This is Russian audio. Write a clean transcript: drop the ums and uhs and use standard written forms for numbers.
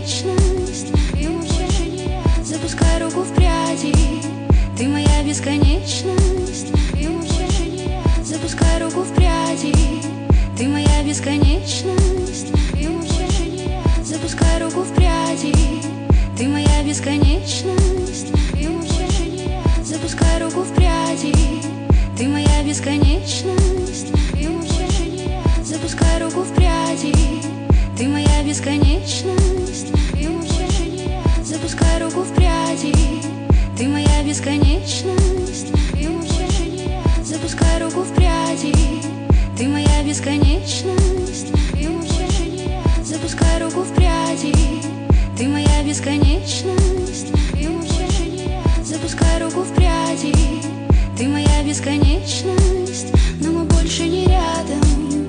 бесконечность. Запускай руку в пряди, ты моя бесконечность. Запускай руку в пряди, ты моя бесконечность. Запускай руку в пряди, ты моя бесконечность. Запускай руку в пряди, ты моя бесконечность. Запускай руку в пряди, ты моя бесконечность. Запускай руку в пряди, ты моя бесконечность. Запускай руку в пряди, ты моя бесконечность. Запускай руку в пряди, ты моя бесконечность. Запускай руку в пряди, ты моя бесконечность.